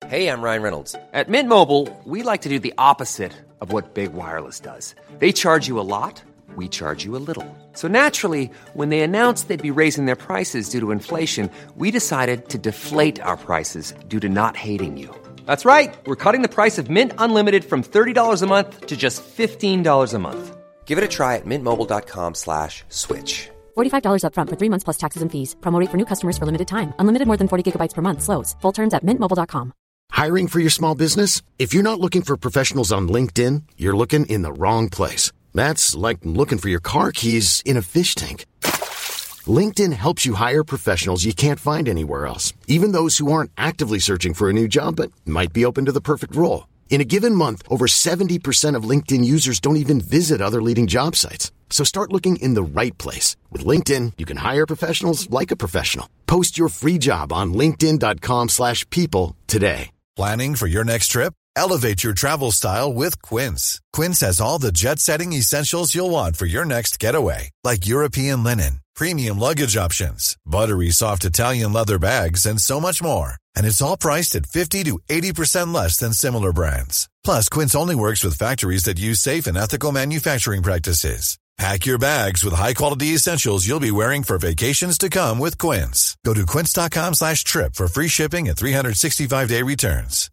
Hey, I'm Ryan Reynolds. At Mint Mobile, we like to do the opposite of what Big Wireless does. They charge you a lot, we charge you a little. So naturally, when they announced they'd be raising their prices due to inflation, we decided to deflate our prices due to not hating you. That's right. We're cutting the price of Mint Unlimited from $30 a month to just $15 a month. Give it a try at mintmobile.com/switch. $45 up front for 3 months plus taxes and fees. Promo rate for new customers for limited time. Unlimited more than 40 gigabytes per month. Slows full terms at mintmobile.com. Hiring for your small business? If you're not looking for professionals on LinkedIn, you're looking in the wrong place. That's like looking for your car keys in a fish tank. LinkedIn helps you hire professionals you can't find anywhere else, even those who aren't actively searching for a new job but might be open to the perfect role. In a given month, over 70% of LinkedIn users don't even visit other leading job sites. So start looking in the right place. With LinkedIn, you can hire professionals like a professional. Post your free job on linkedin.com/people today. Planning for your next trip? Elevate your travel style with Quince. Quince has all the jet-setting essentials you'll want for your next getaway, like European linen, premium luggage options, buttery soft Italian leather bags, and so much more. And it's all priced at 50 to 80% less than similar brands. Plus, Quince only works with factories that use safe and ethical manufacturing practices. Pack your bags with high-quality essentials you'll be wearing for vacations to come with Quince. Go to quince.com/trip for free shipping and 365-day returns.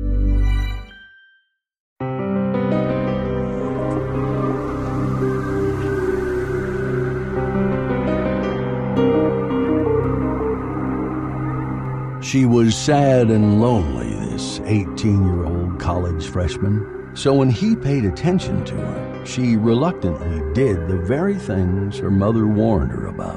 She was sad and lonely, this 18-year-old college freshman. So when he paid attention to her, she reluctantly did the very things her mother warned her about.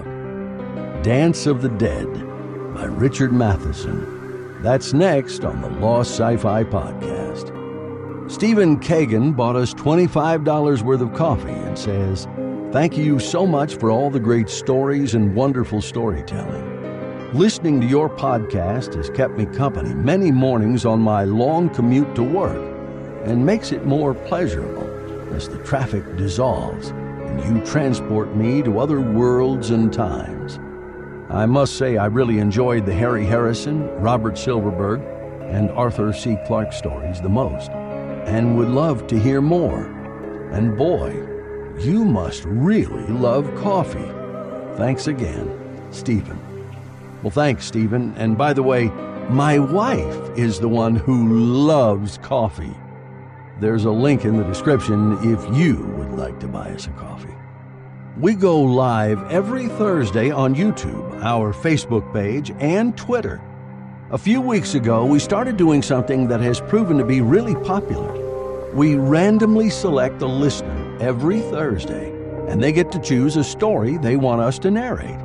Dance of the Dead by Richard Matheson. That's next on the Lost Sci-Fi Podcast. Stephen Kagan bought us $25 worth of coffee and says, "Thank you so much for all the great stories and wonderful storytelling. Listening to your podcast has kept me company many mornings on my long commute to work and makes it more pleasurable as the traffic dissolves and you transport me to other worlds and times. I must say I really enjoyed the Harry Harrison, Robert Silverberg, and Arthur C. Clarke stories the most, and would love to hear more. And boy, you must really love coffee. Thanks again, Stephen." Well, thanks, Stephen. And by the way, my wife is the one who loves coffee. There's a link in the description if you would like to buy us a coffee. We go live every Thursday on YouTube, our Facebook page, and Twitter. A few weeks ago, we started doing something that has proven to be really popular. We randomly select a listener every Thursday, and they get to choose a story they want us to narrate.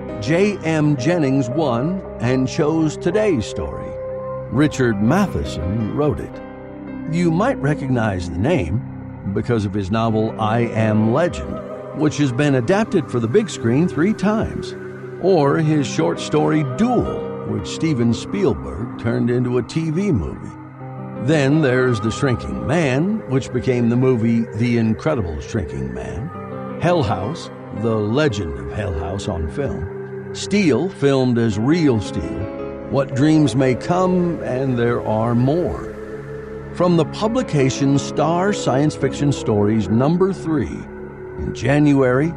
J.M. Jennings won and chose today's story. Richard Matheson wrote it. You might recognize the name because of his novel I Am Legend, which has been adapted for the big screen 3 times, or his short story Duel, which Steven Spielberg turned into a TV movie. Then there's The Shrinking Man, which became the movie The Incredible Shrinking Man, Hell House, The Legend of Hell House on film, Steel, filmed as Real Steel, What Dreams May Come, and there are more. From the publication Star Science Fiction Stories number 3 in January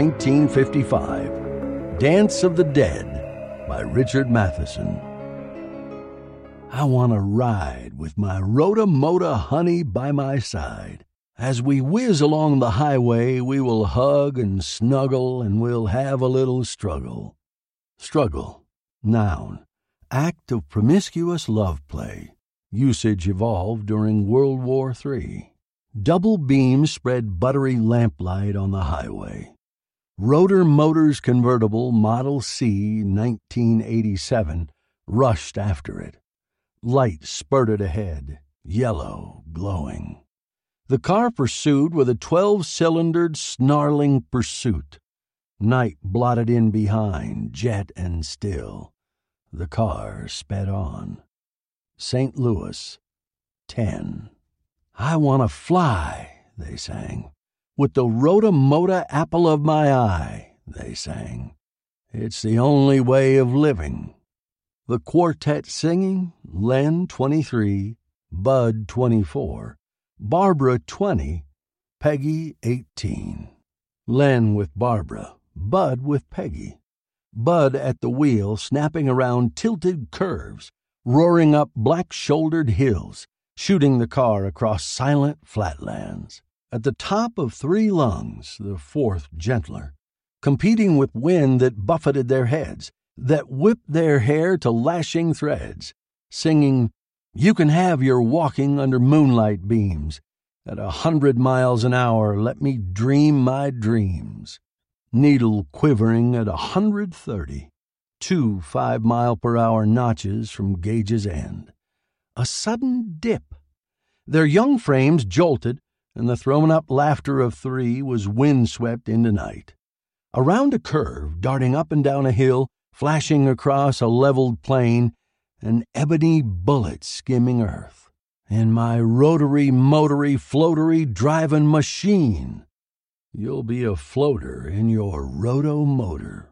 1955, Dance of the Dead by Richard Matheson. I want to ride with my Rota-Mota honey by my side. As we whiz along the highway, we will hug and snuggle, and we'll have a little struggle. Struggle, noun, act of promiscuous love play. Usage evolved during World War III. Double beams spread buttery lamplight on the highway. Rotor Motors convertible Model C 1987 rushed after it. Light spurted ahead, yellow, glowing. The car pursued with a 12-cylindered, snarling pursuit. Night blotted in behind, jet and still. The car sped on. St. Louis, 10. I want to fly, they sang. With the Rota-Mota apple of my eye, they sang. It's the only way of living. The quartet singing, Len 23, Bud 24, Barbara 20, Peggy 18. Len with Barbara, Bud with Peggy. Bud at the wheel, snapping around tilted curves, roaring up black-shouldered hills, shooting the car across silent flatlands. At the top of 3 lungs, the 4th gentler, competing with wind that buffeted their heads, that whipped their hair to lashing threads, singing, "You can have your walking under moonlight beams. At 100 miles an hour, let me dream my dreams." Needle quivering at 130, 2 5-mile-per-hour notches from gauge's end. A sudden dip. Their young frames jolted, and the thrown-up laughter of 3 was windswept into night. Around a curve, darting up and down a hill, flashing across a leveled plain, an ebony bullet skimming earth. In my rotary, motory, floatery, driving machine. You'll be a floater in your roto-motor.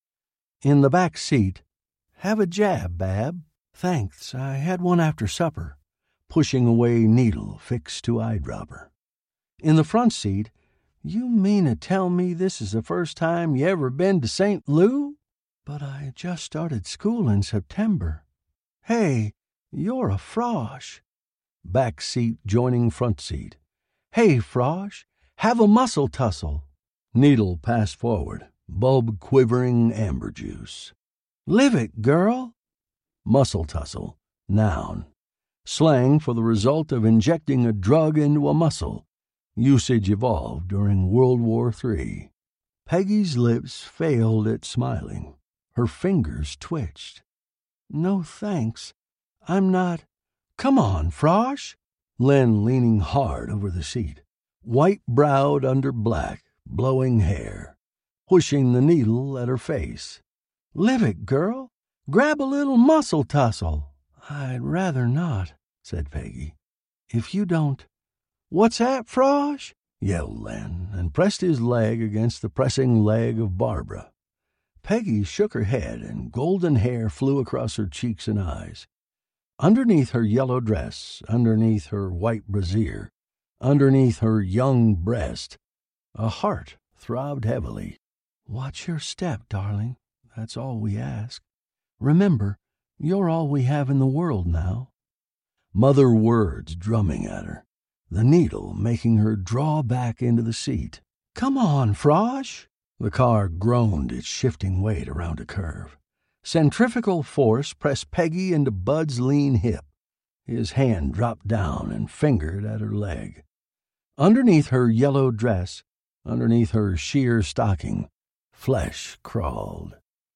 In the back seat, "Have a jab, Bab." "Thanks, I had one after supper." Pushing away needle fixed to eyedropper. In the front seat, "You mean to tell me this is the first time you ever been to St. Lou?" "But I just started school in September." "Hey, you're a frosh." Back seat joining front seat. "Hey, frosh, have a muscle tussle." Needle passed forward, bulb quivering amber juice. "Live it, girl." Muscle tussle, noun. Slang for the result of injecting a drug into a muscle. Usage evolved during World War III. Peggy's lips failed at smiling. Her fingers twitched. "No thanks. I'm not—" "Come on, frosh." Len leaning hard over the seat, white-browed under black, blowing hair, pushing the needle at her face. "Live it, girl. Grab a little muscle tussle." "I'd rather not," said Peggy. "If you don't—" "What's that, frosh?" yelled Len, and pressed his leg against the pressing leg of Barbara. Peggy shook her head, and golden hair flew across her cheeks and eyes. Underneath her yellow dress, underneath her white brassiere, underneath her young breast, a heart throbbed heavily. "Watch your step, darling. That's all we ask. Remember, you're all we have in the world now." Mother words drumming at her, the needle making her draw back into the seat. "Come on, frosh." The car groaned its shifting weight around a curve. Centrifugal force pressed Peggy into Bud's lean hip. His hand dropped down and fingered at her leg. Underneath her yellow dress, underneath her sheer stocking, flesh crawled.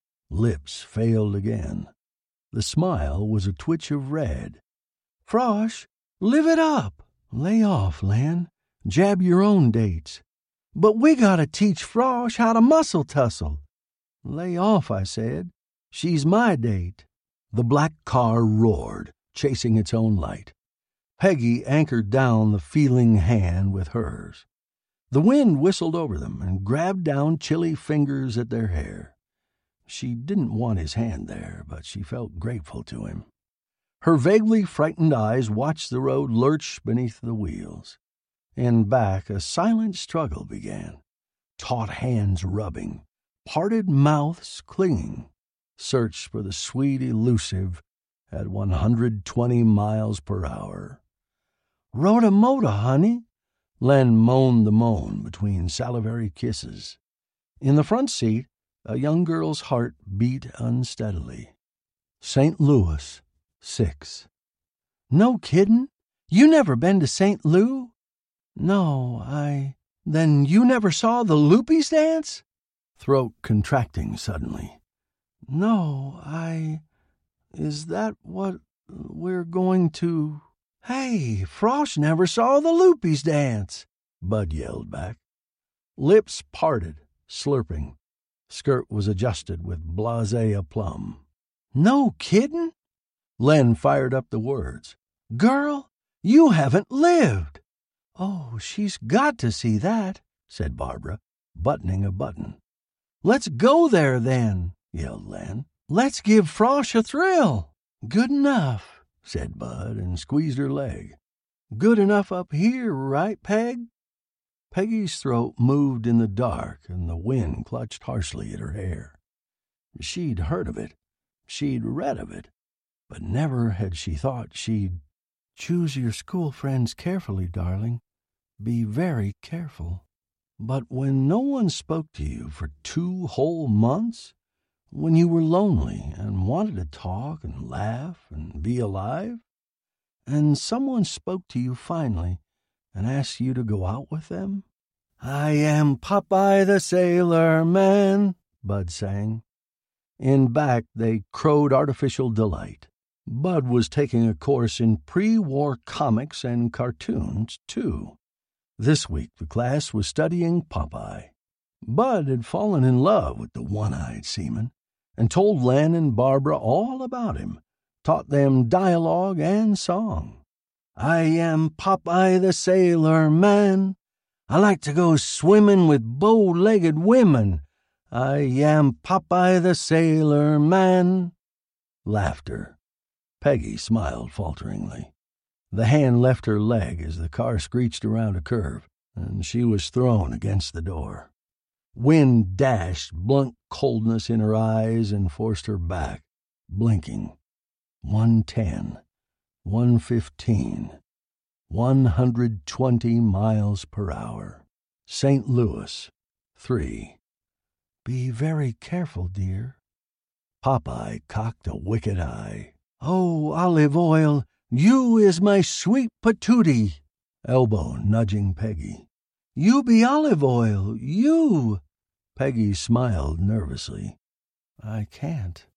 Lips failed again. The smile was a twitch of red. "Frosh, live it up." "Lay off, Len. Jab your own dates." "But we gotta teach Frosh how to muscle tussle." "Lay off, I said. She's my date." The black car roared, chasing its own light. Peggy anchored down the feeling hand with hers. The wind whistled over them and grabbed down chilly fingers at their hair. She didn't want his hand there, but she felt grateful to him. Her vaguely frightened eyes watched the road lurch beneath the wheels. In back, a silent struggle began. Taut hands rubbing, parted mouths clinging, searched for the sweet elusive at 120 miles per hour. "Rota-mota, honey." Len moaned the moan between salivary kisses. In the front seat, a young girl's heart beat unsteadily. St. Louis, 6. "No kiddin'? You never been to St. Lou?" "No, Then you never saw the Loopies dance?" Throat contracting suddenly. "No, Is that what we're going to—" "Hey, Frosh never saw the Loopies dance," Bud yelled back. Lips parted, slurping. Skirt was adjusted with blasé aplomb. "No kiddin'?" Len fired up the words. "Girl, you haven't lived." "Oh, she's got to see that," said Barbara, buttoning a button. "Let's go there, then," yelled Len. Let's give Frosh a thrill. Good enough, said Bud and squeezed her leg. Good enough up here, right, Peg? Peggy's throat moved in the dark and the wind clutched harshly at her hair. She'd heard of it. She'd read of it. But never had she thought she'd... Choose your school friends carefully, darling. Be very careful. But when no one spoke to you for 2 whole months, when you were lonely and wanted to talk and laugh and be alive, and someone spoke to you finally and asked you to go out with them? I am Popeye the Sailor Man, Bud sang. In back, they crowed artificial delight. Bud was taking a course in pre-war comics and cartoons, too. This week, the class was studying Popeye. Bud had fallen in love with the one-eyed seaman and told Len and Barbara all about him, taught them dialogue and song. I am Popeye the Sailor Man. I like to go swimming with bow-legged women. I am Popeye the Sailor Man. Laughter. Peggy smiled falteringly. The hand left her leg as the car screeched around a curve, and she was thrown against the door. Wind dashed blunt coldness in her eyes and forced her back, blinking. 110, 115, 120 miles per hour. St. Louis, 3. Be very careful, dear. Popeye cocked a wicked eye. Oh, Olive Oyl, you is my sweet patootie. Elbow nudging Peggy. You be Olive Oyl, you. Peggy smiled nervously. I can't.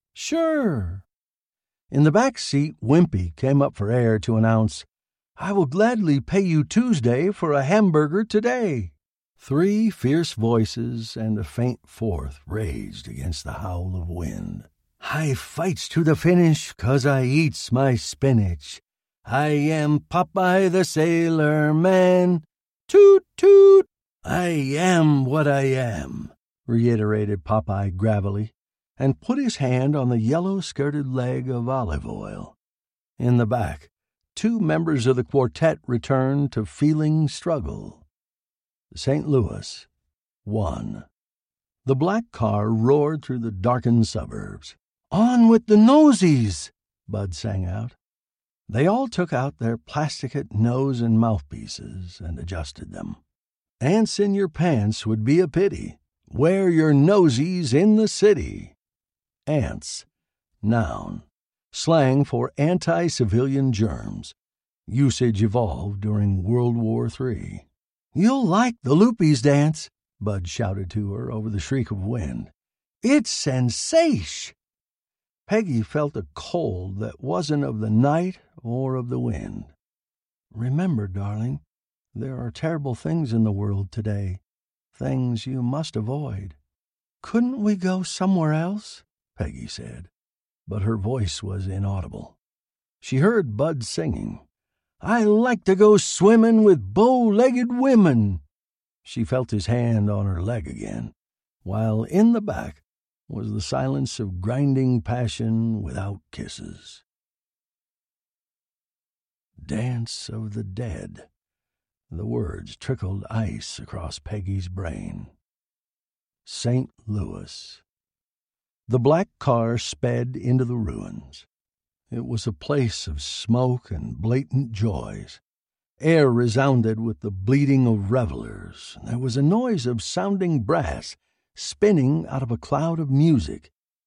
Sure. In the back seat, Wimpy came up for air to announce, I will gladly pay you Tuesday for a hamburger today. 3 fierce voices and a faint fourth raged against the howl of wind. I fights to the finish 'cause I eats my spinach. I am Popeye the Sailor Man. Toot, toot. I am what I am, reiterated Popeye gravelly, and put his hand on the yellow-skirted leg of Olive Oyl. In the back, 2 members of the quartet returned to feeling struggle. St. Louis, 1. The black car roared through the darkened suburbs. On with the nosies, Bud sang out. They all took out their plasticate nose and mouthpieces and adjusted them. Ants in your pants would be a pity. Wear your nosies in the city. Ants, noun, slang for anti-civilian germs. Usage evolved during World War III. You'll like the Loopies dance, Bud shouted to her over the shriek of wind. It's sensation. Peggy felt a cold that wasn't of the night or of the wind. Remember, darling, there are terrible things in the world today, things you must avoid. Couldn't we go somewhere else? Peggy said, but her voice was inaudible. She heard Bud singing, I like to go swimming with bow-legged women. She felt his hand on her leg again, while in the back was the silence of grinding passion without kisses. Dance of the Dead. The words trickled ice across Peggy's brain. St. Louis. The black car sped into the ruins. It was a place of smoke and blatant joys. Air resounded with the bleating of revelers, and there was a noise of sounding brass spinning out of a cloud of music,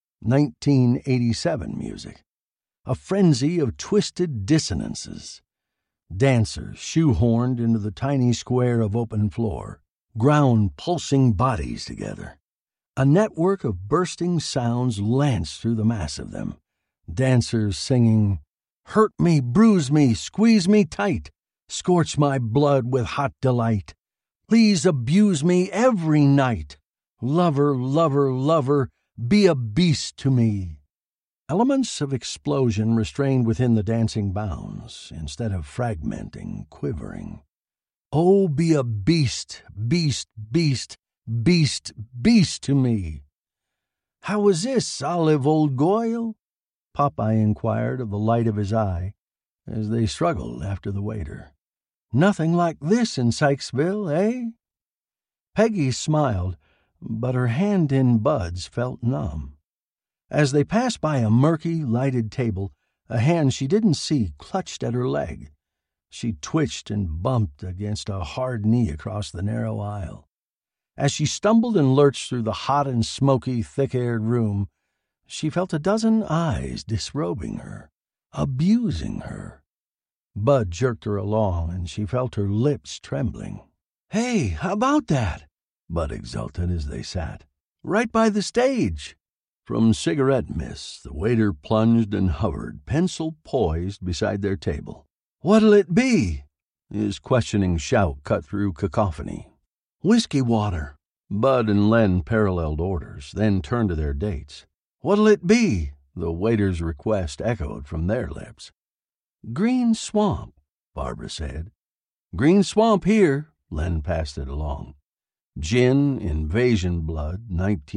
1987 music, a frenzy of twisted dissonances. Dancers shoehorned into the tiny square of open floor, ground pulsing bodies together. A network of bursting sounds lanced through the mass of them. Dancers singing, Hurt me, bruise me, squeeze me tight, scorch my blood with hot delight. Please abuse me every night. Lover, lover, lover, be a beast to me. Elements of explosion restrained within the dancing bounds, instead of fragmenting, quivering. Oh, be a beast, beast, beast, beast, beast to me. "How was this, Olive, old Goyle?" Popeye inquired of the light of his eye as they struggled after the waiter. "Nothing like this in Sykesville, eh?" Peggy smiled, but her hand in Bud's felt numb. As they passed by a murky, lighted table, a hand she didn't see clutched at her leg. She twitched and bumped against a hard knee across the narrow aisle. As she stumbled and lurched through the hot and smoky, thick-aired room, she felt a dozen eyes disrobing her, abusing her. Bud jerked her along, and she felt her lips trembling. "Hey, how about that?" Bud exulted as they sat. "Right by the stage." From cigarette mists, the waiter plunged and hovered, pencil poised beside their table. "What'll it be?" His questioning shout cut through cacophony. "Whiskey water." Bud and Len paralleled orders, then turned to their dates. "What'll it be?" the waiter's request echoed from their lips. "Green Swamp," Barbara said. "Green Swamp here." Len passed it along. Gin, Invasion Blood,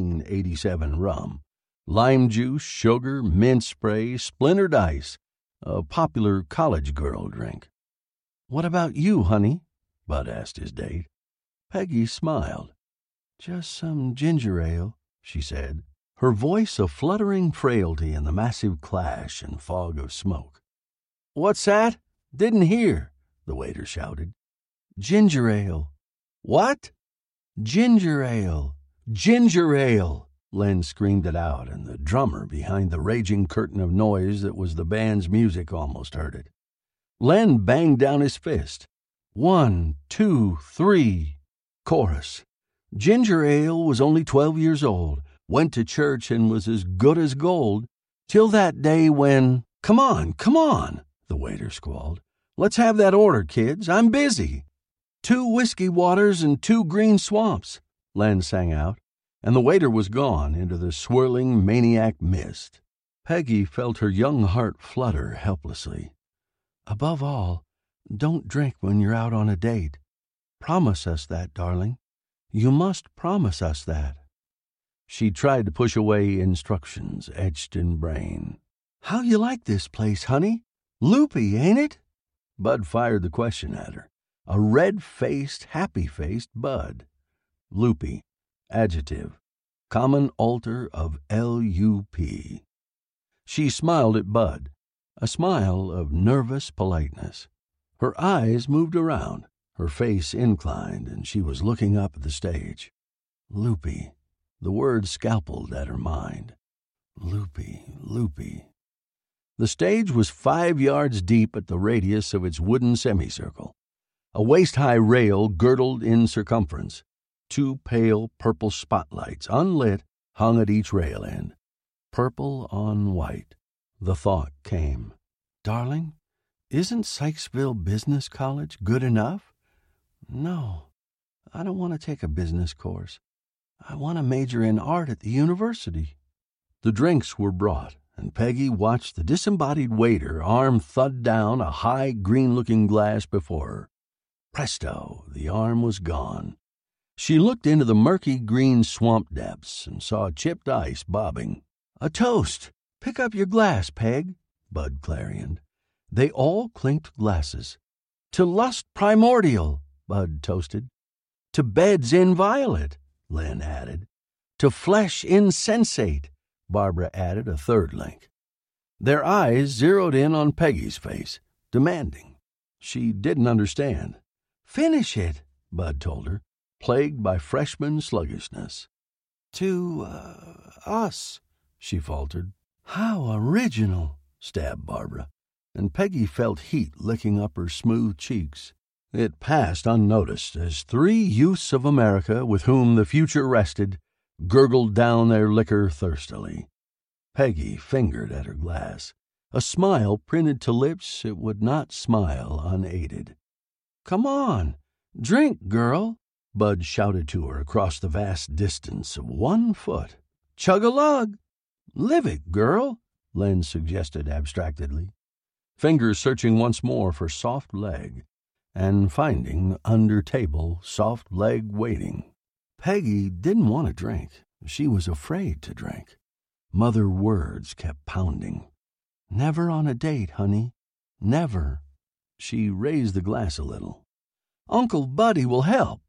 1987 rum, lime juice, sugar, mint spray, splintered ice, a popular college girl drink. "What about you, honey?" Bud asked his date. Peggy smiled. "Just some ginger ale," she said, her voice a fluttering frailty in the massive clash and fog of smoke. "What's that? Didn't hear," the waiter shouted. "Ginger ale." "What?" "Ginger ale. Ginger ale." Len screamed it out, and the drummer behind the raging curtain of noise that was the band's music almost heard it. Len banged down his fist. 1, 2, 3. Chorus. Ginger ale was only 12 years old, went to church and was as good as gold, till that day when— Come on, the waiter squalled. "Let's have that order, kids. I'm busy." 2 whiskey waters and 2 green swamps, Len sang out, and the waiter was gone into the swirling maniac mist. Peggy felt her young heart flutter helplessly. "Above all, don't drink when you're out on a date. Promise us that, darling. You must promise us that." She tried to push away instructions etched in brain. "How you like this place, honey? Loopy, ain't it?" Bud fired the question at her. A red-faced, happy-faced Bud. Loopy, adjective, common alter of L-U-P. She smiled at Bud, a smile of nervous politeness. Her eyes moved around, her face inclined, and she was looking up at the stage. Loopy. The word scalpeled at her mind. Loopy, loopy. The stage was 5 yards deep at the radius of its wooden semicircle. A waist-high rail girdled in circumference. 2 pale purple spotlights, unlit, hung at each rail end. Purple on white. The thought came, "Darling, isn't Sykesville Business College good enough?" "No, I don't want to take a business course. I want to major in art at the university." The drinks were brought, and Peggy watched the disembodied waiter arm thud down a high green-looking glass before her. Presto, the arm was gone. She looked into the murky green swamp depths and saw chipped ice bobbing. "A toast! Pick up your glass, Peg," Bud clarioned. They all clinked glasses. "To lust primordial," Bud toasted. "To beds inviolate," Len added. "To flesh insensate," Barbara added a third link. Their eyes zeroed in on Peggy's face, demanding. She didn't understand. "Finish it," Bud told her, plagued by freshman sluggishness. "To, us," she faltered. "How original," stabbed Barbara, and Peggy felt heat licking up her smooth cheeks. It passed unnoticed as 3 youths of America with whom the future rested gurgled down their liquor thirstily. Peggy fingered at her glass, a smile printed to lips it would not smile unaided. "Come on, drink, girl," Bud shouted to her across the vast distance of 1 foot. "Chug-a-lug." "Live it, girl," Len suggested abstractedly, fingers searching once more for soft leg, and finding under table soft leg waiting. Peggy didn't want to drink. She was afraid to drink. Mother words kept pounding. Never on a date, honey. Never. She raised the glass a little. Uncle Buddy will help.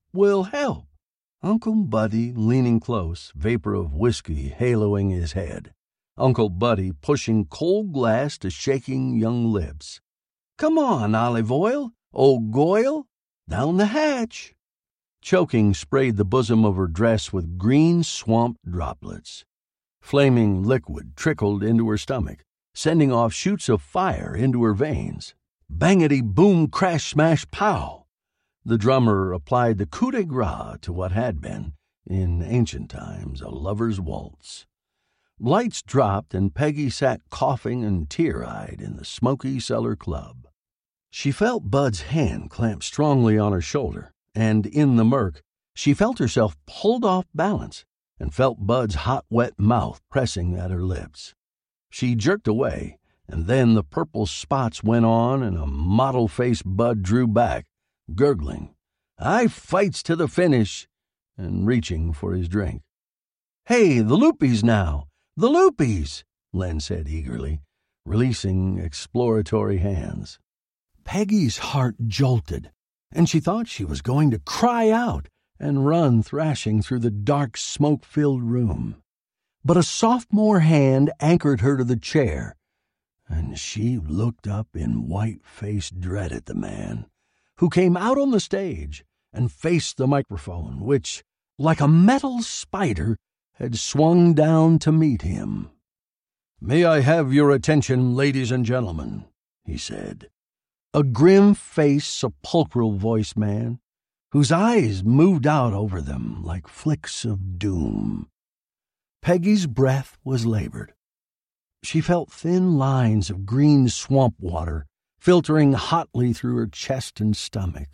Uncle Buddy leaning close, vapor of whiskey haloing his head. Uncle Buddy pushing cold glass to shaking young lips. Come on, Olive Oil, old Goyle, down the hatch. Choking sprayed the bosom of her dress with green swamp droplets. Flaming liquid trickled into her stomach, sending off shoots of fire into her veins. Bangety boom crash smash pow! The drummer applied the coup de grace to what had been, in ancient times, a lover's waltz. Lights dropped and Peggy sat coughing and tear-eyed in the smoky cellar club. She felt Bud's hand clamp strongly on her shoulder, and in the murk, she felt herself pulled off balance and felt Bud's hot, wet mouth pressing at her lips. She jerked away, and then the purple spots went on and a mottle-faced Bud drew back, gurgling, I fights to the finish, and reaching for his drink. Hey, the Loopies now! The Loopies! Len said eagerly, releasing exploratory hands. Peggy's heart jolted, and she thought she was going to cry out and run thrashing through the dark, smoke-filled room. But a sophomore hand anchored her to the chair, and she looked up in white-faced dread at the man, who came out on the stage and faced the microphone, which, like a metal spider, had swung down to meet him. May I have your attention, ladies and gentlemen, he said. A grim-faced, sepulchral-voiced man, whose eyes moved out over them like flicks of doom. Peggy's breath was labored. She felt thin lines of green swamp water filtering hotly through her chest and stomach.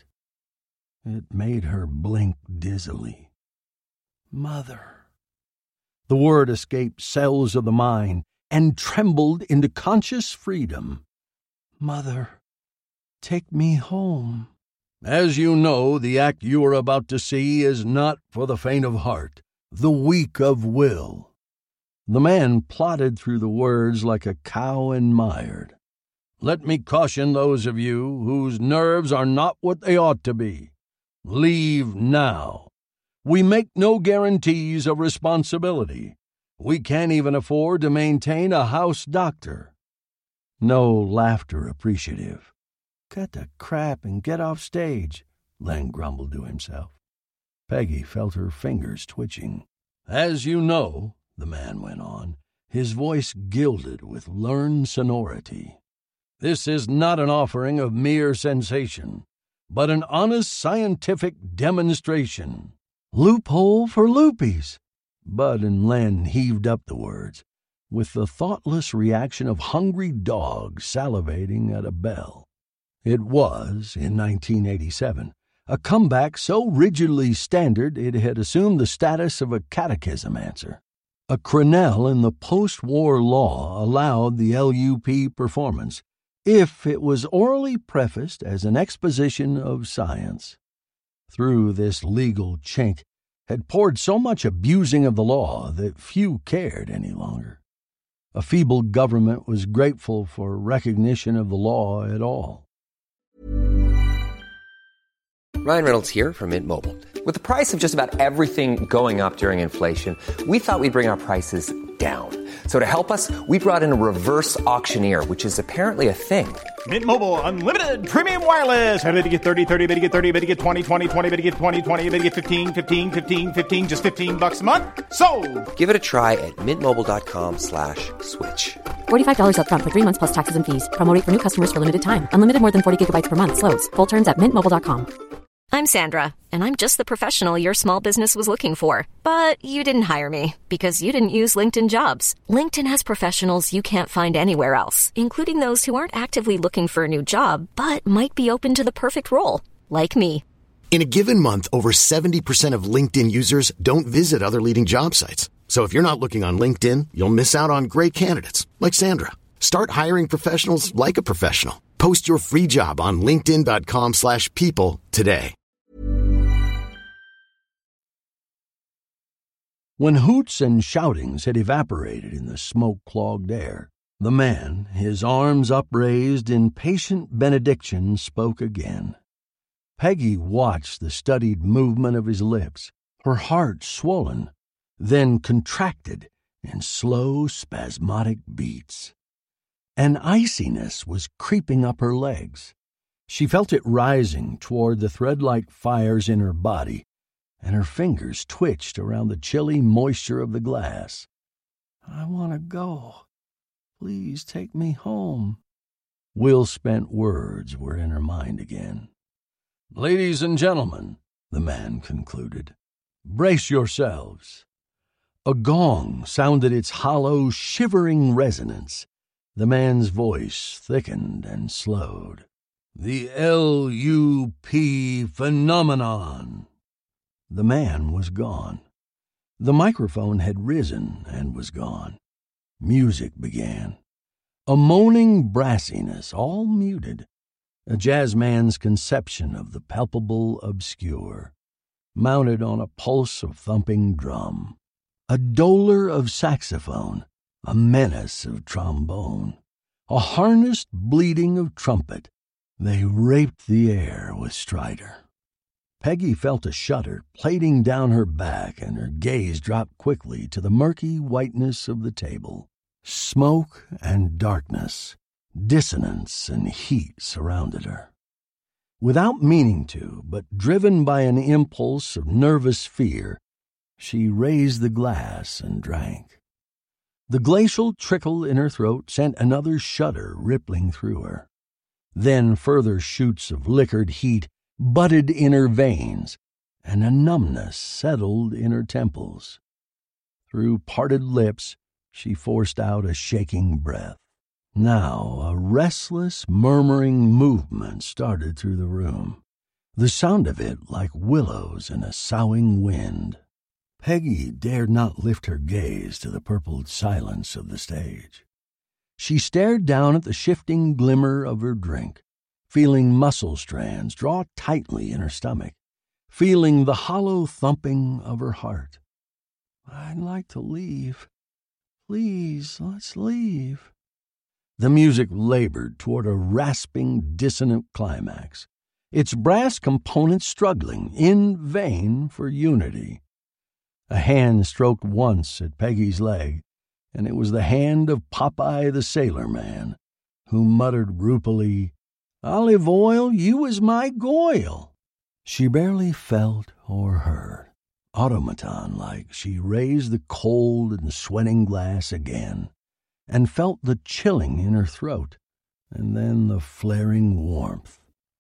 It made her blink dizzily. Mother. The word escaped cells of the mind and trembled into conscious freedom. Mother, take me home. As you know, the act you are about to see is not for the faint of heart, the weak of will. The man plodded through the words like a cow mired. Let me caution those of you whose nerves are not what they ought to be. Leave now. We make no guarantees of responsibility. We can't even afford to maintain a house doctor. No laughter appreciative. Cut the crap and get off stage, Len grumbled to himself. Peggy felt her fingers twitching. As you know, the man went on, his voice gilded with learned sonority, this is not an offering of mere sensation, but an honest scientific demonstration. Loophole for Loopies. Bud and Len heaved up the words, with the thoughtless reaction of hungry dogs salivating at a bell. It was, in 1987, a comeback so rigidly standard it had assumed the status of a catechism answer. A quenelle in the post-war law allowed the LUP performance if it was orally prefaced as an exposition of science. Through this legal chink had poured so much abusing of the law that few cared any longer. A feeble government was grateful for recognition of the law at all. Ryan Reynolds here from Mint Mobile. With the price of just about everything going up during inflation, we thought we'd bring our prices down. So to help us, we brought in a reverse auctioneer, which is apparently a thing. Mint Mobile Unlimited Premium Wireless. How to get 30, 30, bit to get 30, bit to get 20, 20, 20, bit to get 20, 20, bit to get 15, 15, 15, 15, just $15 a month? Sold! Give it a try at mintmobile.com/switch. $45 up front for 3 months plus taxes and fees. Promo rate for new customers for limited time. Unlimited more than 40 gigabytes per month. Slows full terms at mintmobile.com. I'm Sandra, and I'm just the professional your small business was looking for. But you didn't hire me because you didn't use LinkedIn Jobs. LinkedIn has professionals you can't find anywhere else, including those who aren't actively looking for a new job, but might be open to the perfect role, like me. In a given month, over 70% of LinkedIn users don't visit other leading job sites. So if you're not looking on LinkedIn, you'll miss out on great candidates like Sandra. Start hiring professionals like a professional. Post your free job on linkedin.com/people today. When hoots and shoutings had evaporated in the smoke-clogged air, the man, his arms upraised in patient benediction, spoke again. Peggy watched the studied movement of his lips, her heart swollen, then contracted in slow, spasmodic beats. An iciness was creeping up her legs. She felt it rising toward the thread-like fires in her body, and her fingers twitched around the chilly moisture of the glass. "I want to go. Please take me home." Will-spent words were in her mind again. "Ladies and gentlemen," the man concluded, "brace yourselves." A gong sounded its hollow, shivering resonance. The man's voice thickened and slowed. "The LUP phenomenon." The man was gone. The microphone had risen and was gone. Music began. A moaning brassiness, all muted. A jazzman's conception of the palpable obscure, mounted on a pulse of thumping drum. A dolor of saxophone, a menace of trombone, a harnessed bleating of trumpet. They raped the air with stridor. Peggy felt a shudder plating down her back, and her gaze dropped quickly to the murky whiteness of the table. Smoke and darkness, dissonance and heat surrounded her. Without meaning to, but driven by an impulse of nervous fear, she raised the glass and drank. The glacial trickle in her throat sent another shudder rippling through her. Then further shoots of liquored heat budded in her veins, and a numbness settled in her temples. Through parted lips, she forced out a shaking breath. Now a restless, murmuring movement started through the room, the sound of it like willows in a soughing wind. Peggy dared not lift her gaze to the purpled silence of the stage. She stared down at the shifting glimmer of her drink, feeling muscle strands draw tightly in her stomach, feeling the hollow thumping of her heart. "I'd like to leave. Please, let's leave." The music labored toward a rasping, dissonant climax, its brass components struggling in vain for unity. A hand stroked once at Peggy's leg, and it was the hand of Popeye the Sailor Man, who muttered ruefully, "Olive oil, you was my goil." She barely felt or heard. Automaton-like, she raised the cold and sweating glass again, and felt the chilling in her throat, and then the flaring warmth.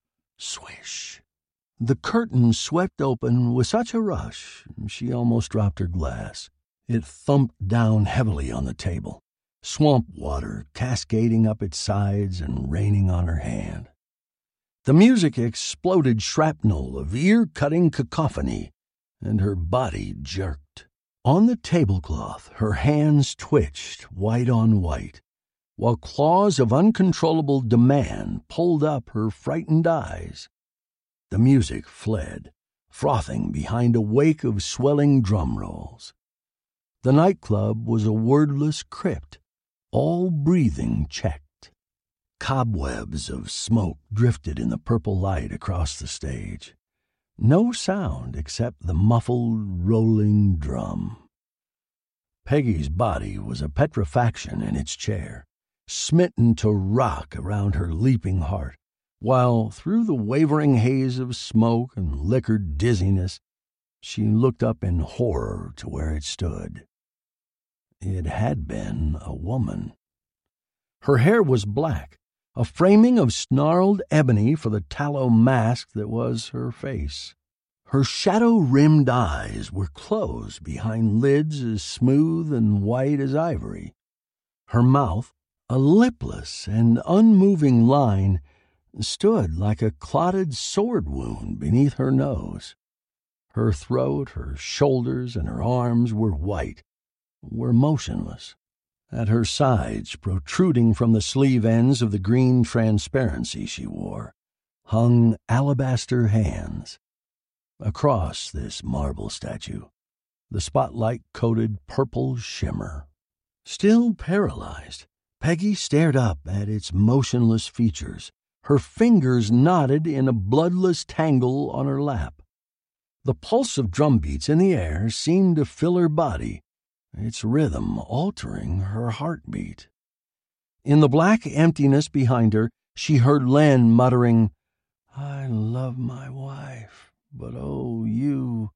Swish! The curtain swept open with such a rush, she almost dropped her glass. It thumped down heavily on the table, swamp water cascading up its sides and raining on her hand. The music exploded shrapnel of ear-cutting cacophony, and her body jerked. On the tablecloth, her hands twitched white on white, while claws of uncontrollable demand pulled up her frightened eyes. The music fled, frothing behind a wake of swelling drum rolls. The nightclub was a wordless crypt, all breathing checked. Cobwebs of smoke drifted in the purple light across the stage. No sound except the muffled, rolling drum. Peggy's body was a petrifaction in its chair, smitten to rock around her leaping heart, while through the wavering haze of smoke and liquored dizziness, she looked up in horror to where it stood. It had been a woman. Her hair was black, a framing of snarled ebony for the tallow mask that was her face. Her shadow-rimmed eyes were closed behind lids as smooth and white as ivory. Her mouth, a lipless and unmoving line, stood like a clotted sword wound beneath her nose. Her throat, her shoulders, and her arms were white, were motionless. At her sides, protruding from the sleeve ends of the green transparency she wore, hung alabaster hands. Across this marble statue, the spotlight-coated purple shimmer. Still paralyzed, Peggy stared up at its motionless features, her fingers knotted in a bloodless tangle on her lap. The pulse of drum beats in the air seemed to fill her body, its rhythm altering her heartbeat. In the black emptiness behind her, she heard Len muttering, "I love my wife, but oh, you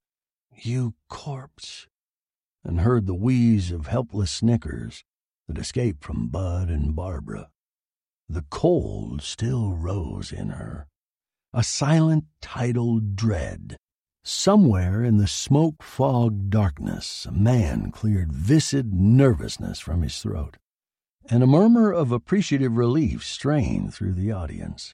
corpse," and heard the wheeze of helpless snickers that escaped from Bud and Barbara. The cold still rose in her, a silent tidal dread. Somewhere in the smoke-fogged darkness, a man cleared viscid nervousness from his throat, and a murmur of appreciative relief strained through the audience.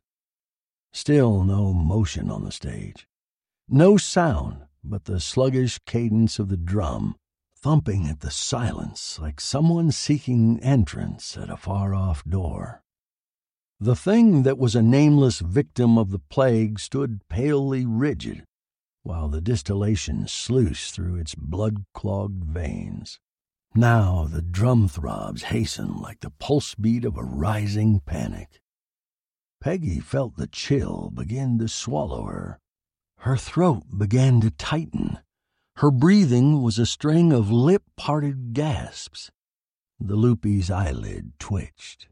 Still no motion on the stage, no sound but the sluggish cadence of the drum, thumping at the silence like someone seeking entrance at a far-off door. The thing that was a nameless victim of the plague stood palely rigid, while the distillation sluiced through its blood-clogged veins. Now the drum throbs hastened like the pulse beat of a rising panic. Peggy felt the chill begin to swallow her. Her throat began to tighten. Her breathing was a string of lip-parted gasps. The loopy's eyelid twitched.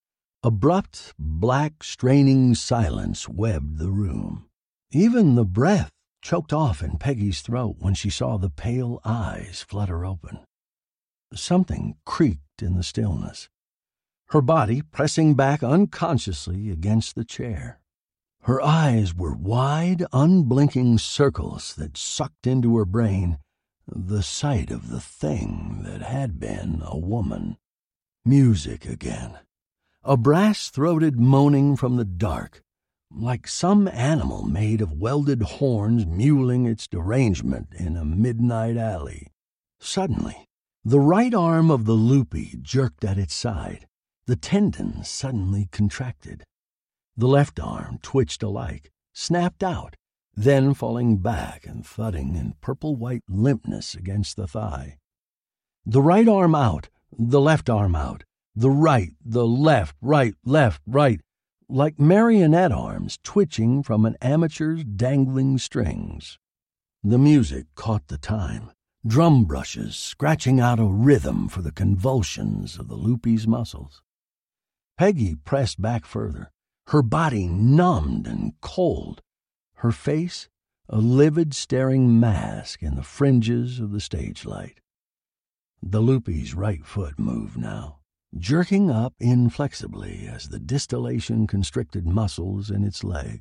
Abrupt, black, straining silence webbed the room. Even the breath choked off in Peggy's throat when she saw the pale eyes flutter open. Something creaked in the stillness, her body pressing back unconsciously against the chair. Her eyes were wide, unblinking circles that sucked into her brain the sight of the thing that had been a woman. Music again. A brass-throated moaning from the dark, like some animal made of welded horns mewling its derangement in a midnight alley. Suddenly, the right arm of the loopy jerked at its side. The tendons suddenly contracted. The left arm twitched alike, snapped out, then falling back and thudding in purple-white limpness against the thigh. The right arm out, the left arm out, the right, the left, right, like marionette arms twitching from an amateur's dangling strings. The music caught the time, drum brushes scratching out a rhythm for the convulsions of the loopy's muscles. Peggy pressed back further, her body numbed and cold, her face a livid staring mask in the fringes of the stage light. The loopy's right foot moved now, jerking up inflexibly as the distillation constricted muscles in its leg.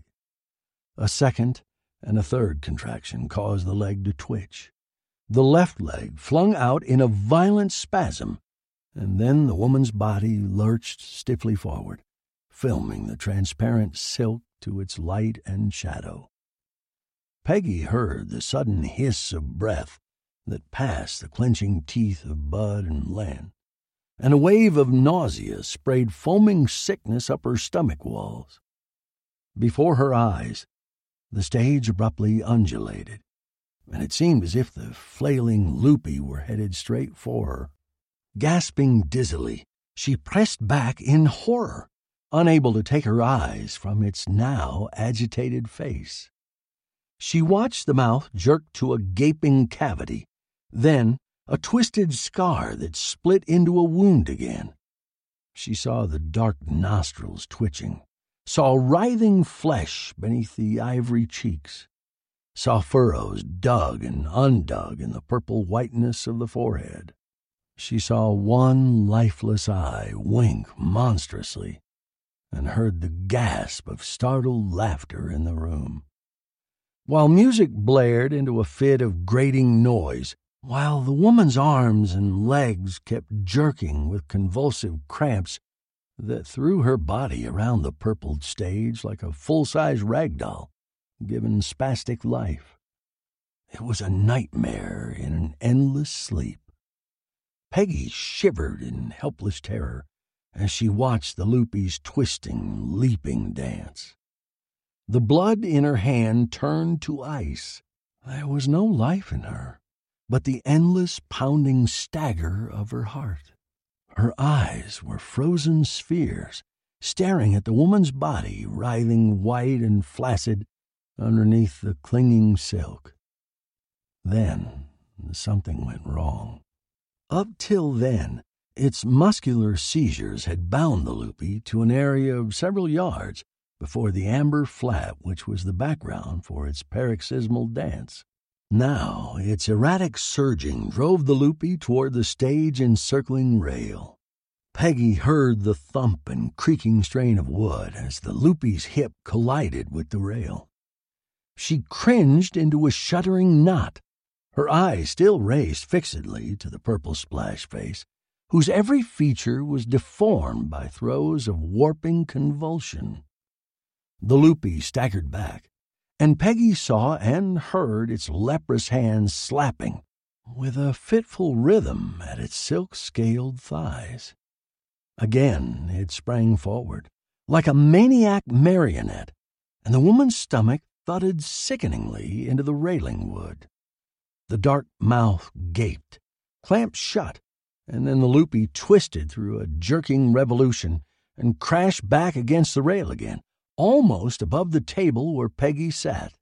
A second and a third contraction caused the leg to twitch. The left leg flung out in a violent spasm, and then the woman's body lurched stiffly forward, filming the transparent silk to its light and shadow. Peggy heard the sudden hiss of breath that passed the clenching teeth of Bud and Len, and a wave of nausea sprayed foaming sickness up her stomach walls. Before her eyes, the stage abruptly undulated, and it seemed as if the flailing loopy were headed straight for her. Gasping dizzily, she pressed back in horror, unable to take her eyes from its now agitated face. She watched the mouth jerk to a gaping cavity, then a twisted scar that split into a wound again. She saw the dark nostrils twitching, saw writhing flesh beneath the ivory cheeks, saw furrows dug and undug in the purple whiteness of the forehead. She saw one lifeless eye wink monstrously, and heard the gasp of startled laughter in the room. While music blared into a fit of grating noise, while the woman's arms and legs kept jerking with convulsive cramps that threw her body around the purpled stage like a full-size rag doll, given spastic life. It was a nightmare in an endless sleep. Peggy shivered in helpless terror as she watched the loopy's twisting, leaping dance. The blood in her hand turned to ice. There was no life in her, but the endless pounding stagger of her heart. Her eyes were frozen spheres, staring at the woman's body writhing white and flaccid underneath the clinging silk. Then something went wrong. Up till then, its muscular seizures had bound the loopy to an area of several yards before the amber flat which was the background for its paroxysmal dance. Now its erratic surging drove the loopy toward the stage-encircling rail. Peggy heard the thump and creaking strain of wood as the loopy's hip collided with the rail. She cringed into a shuddering knot, her eyes still raised fixedly to the purple splash face, whose every feature was deformed by throes of warping convulsion. The loopy staggered back, and Peggy saw and heard its leprous hands slapping with a fitful rhythm at its silk-scaled thighs. Again it sprang forward, like a maniac marionette, and the woman's stomach thudded sickeningly into the railing wood. The dark mouth gaped, clamped shut, and then the loopy twisted through a jerking revolution and crashed back against the rail again, almost above the table where Peggy sat.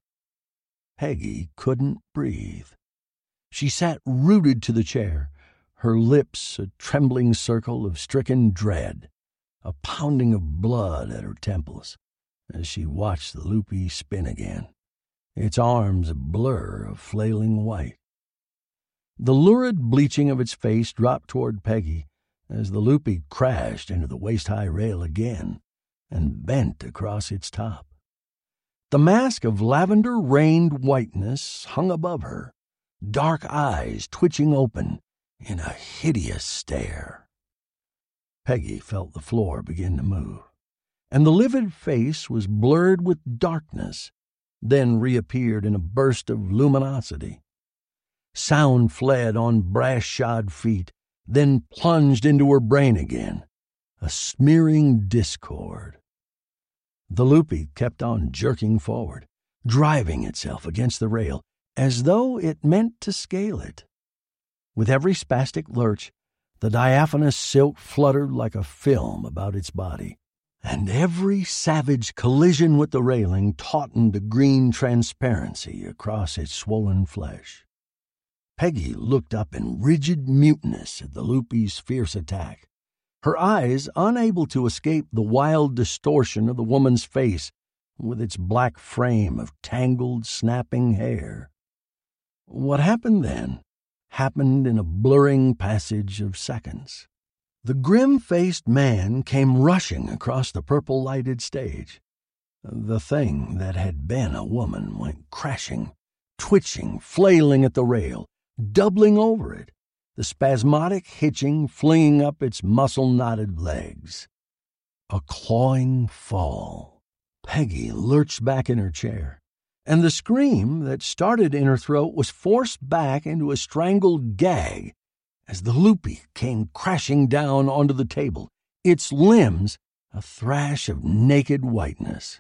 Peggy couldn't breathe. She sat rooted to the chair, her lips a trembling circle of stricken dread, a pounding of blood at her temples, as she watched the loopy spin again, its arms a blur of flailing white. The lurid bleaching of its face dropped toward Peggy as the loopy crashed into the waist-high rail again and bent across its top. The mask of lavender-rained whiteness hung above her, dark eyes twitching open in a hideous stare. Peggy felt the floor begin to move, and the livid face was blurred with darkness, then reappeared in a burst of luminosity. Sound fled on brass-shod feet, then plunged into her brain again, a smearing discord. The loopy kept on jerking forward, driving itself against the rail, as though it meant to scale it. With every spastic lurch, the diaphanous silk fluttered like a film about its body, and every savage collision with the railing tautened a green transparency across its swollen flesh. Peggy looked up in rigid muteness at the loopy's fierce attack, her eyes unable to escape the wild distortion of the woman's face with its black frame of tangled, snapping hair. What happened then happened in a blurring passage of seconds. The grim-faced man came rushing across the purple-lighted stage. The thing that had been a woman went crashing, twitching, flailing at the rail, doubling over it, the spasmodic hitching flinging up its muscle-knotted legs. A clawing fall. Peggy lurched back in her chair, and the scream that started in her throat was forced back into a strangled gag as the loopy came crashing down onto the table, its limbs a thrash of naked whiteness.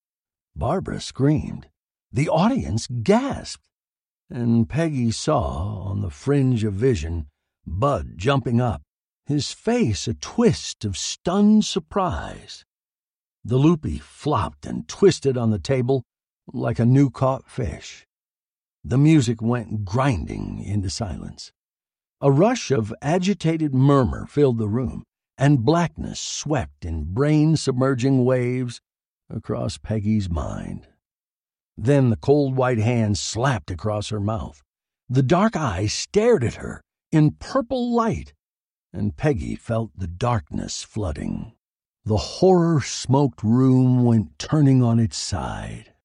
Barbara screamed. The audience gasped. And Peggy saw, on the fringe of vision, Bud jumping up, his face a twist of stunned surprise. The loopy flopped and twisted on the table like a new-caught fish. The music went grinding into silence. A rush of agitated murmur filled the room, and blackness swept in brain-submerging waves across Peggy's mind. Then the cold white hand slapped across her mouth. The dark eyes stared at her in purple light, and Peggy felt the darkness flooding. The horror-smoked room went turning on its side.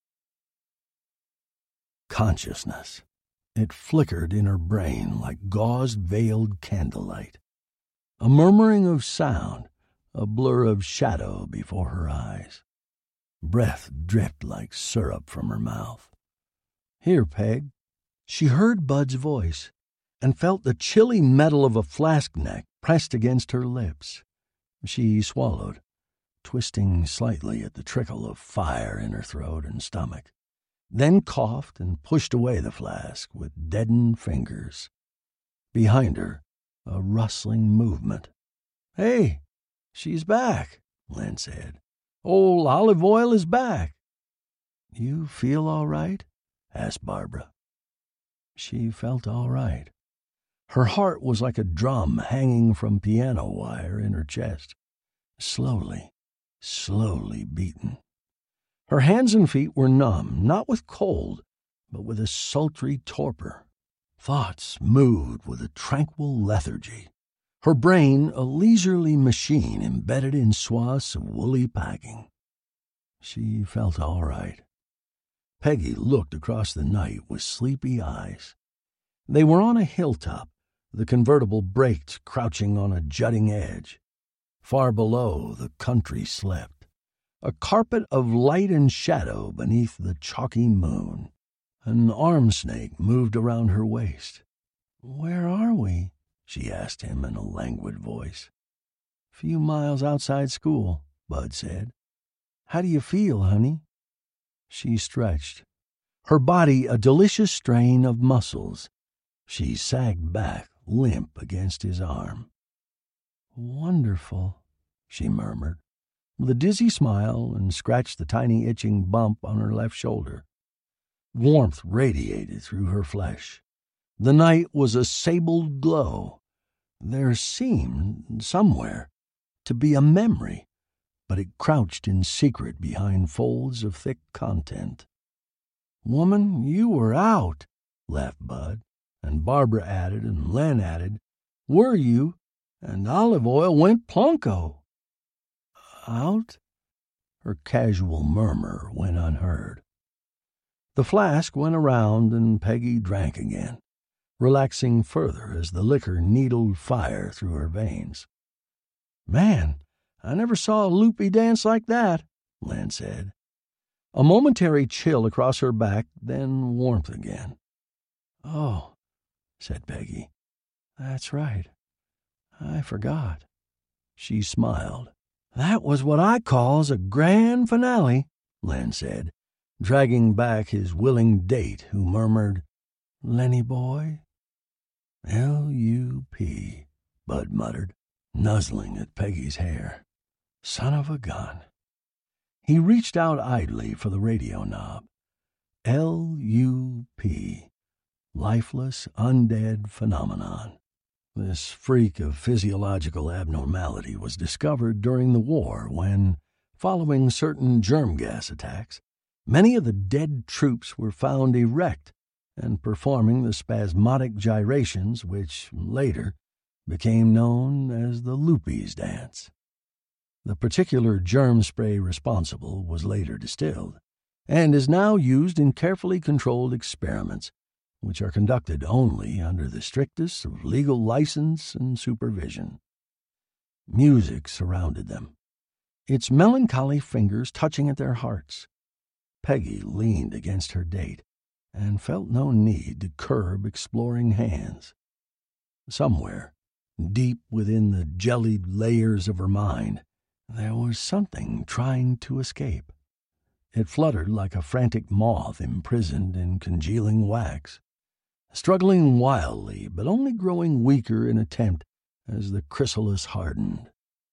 Consciousness. It flickered in her brain like gauze-veiled candlelight. A murmuring of sound, a blur of shadow before her eyes. Breath dripped like syrup from her mouth. "Here, Peg." She heard Bud's voice and felt the chilly metal of a flask neck pressed against her lips. She swallowed, twisting slightly at the trickle of fire in her throat and stomach. then coughed and pushed away the flask with deadened fingers. Behind her, a rustling movement. "Hey, she's back," Len said. "Old Olive Oyl is back." "You feel all right?" asked Barbara. She felt all right. Her heart was like a drum hanging from piano wire in her chest, slowly beaten. Her hands and feet were numb, not with cold, but with a sultry torpor. Thoughts moved with a tranquil lethargy. Her brain a leisurely machine embedded in swaths of woolly packing. She felt all right. Peggy looked across the night with sleepy eyes. They were on a hilltop, the convertible braked, crouching on a jutting edge. Far below, the country slept, a carpet of light and shadow beneath the chalky moon. An arm snake moved around her waist. "Where are we?" she asked him in a languid voice. "Few miles outside school," Bud said. "How do you feel, honey?" She stretched, her body a delicious strain of muscles. She sagged back, limp against his arm. "Wonderful," she murmured, with a dizzy smile, and scratched the tiny itching bump on her left shoulder. Warmth radiated through her flesh. The night was a sabled glow. There seemed, somewhere, to be a memory, but it crouched in secret behind folds of thick content. "Woman, you were out," laughed Bud, and Barbara added, and Len added, "Were you? And Olive Oyl went plunko." "Out?" Her casual murmur went unheard. The flask went around, and Peggy drank again, relaxing further as the liquor needled fire through her veins. "Man, I never saw a loopy dance like that," Len said. A momentary chill across her back, then warmth again. "Oh," said Peggy. "That's right. I forgot." She smiled. "That was what I calls a grand finale," Len said, dragging back his willing date, who murmured, "Lenny boy?" "L-U-P," Bud muttered, nuzzling at Peggy's hair. "Son of a gun." He reached out idly for the radio knob. L-U-P, lifeless, undead phenomenon. This freak of physiological abnormality was discovered during the war when, following certain germ gas attacks, many of the dead troops were found erect and performing the spasmodic gyrations which, later, became known as the Loopies dance. The particular germ spray responsible was later distilled, and is now used in carefully controlled experiments, which are conducted only under the strictest of legal license and supervision. Music surrounded them, its melancholy fingers touching at their hearts. Peggy leaned against her date and felt no need to curb exploring hands. Somewhere, deep within the jellied layers of her mind, there was something trying to escape. It fluttered like a frantic moth imprisoned in congealing wax, struggling wildly but only growing weaker in attempt as the chrysalis hardened.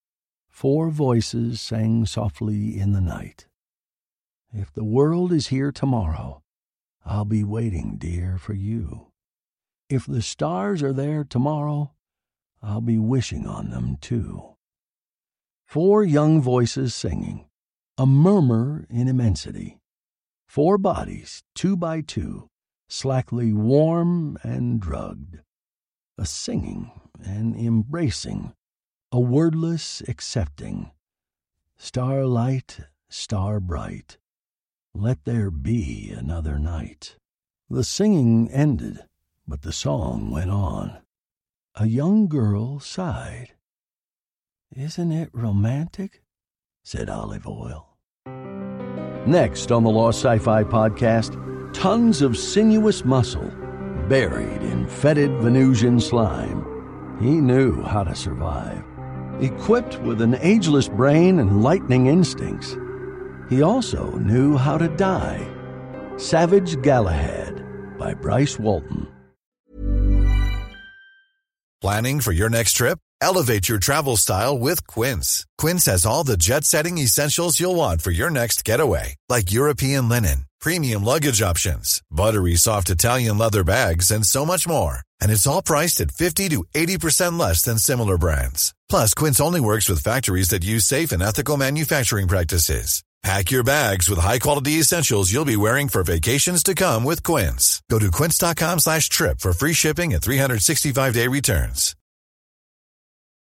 4 voices sang softly in the night. "If the world is here tomorrow, I'll be waiting, dear, for you. If the stars are there tomorrow, I'll be wishing on them too." 4 young voices singing, a murmur in immensity. 4 bodies, 2 by 2, slackly warm and drugged. A singing, an embracing, a wordless accepting. Starlight, star bright, let there be another night. The singing ended, but the song went on. A young girl sighed. "Isn't it romantic?" said Olive Oyl. Next on the Lost Sci-Fi Podcast, tons of sinuous muscle buried in fetid Venusian slime. He knew how to survive. Equipped with an ageless brain and lightning instincts, he also knew how to die. Savage Galahad by Bryce Walton. Planning for your next trip? Elevate your travel style with Quince. Quince has all the jet-setting essentials you'll want for your next getaway, like European linen, premium luggage options, buttery soft Italian leather bags, and so much more. And it's all priced at 50 to 80% less than similar brands. Plus, Quince only works with factories that use safe and ethical manufacturing practices. Pack your bags with high-quality essentials you'll be wearing for vacations to come with Quince. Go to quince.com/trip for free shipping and 365-day returns.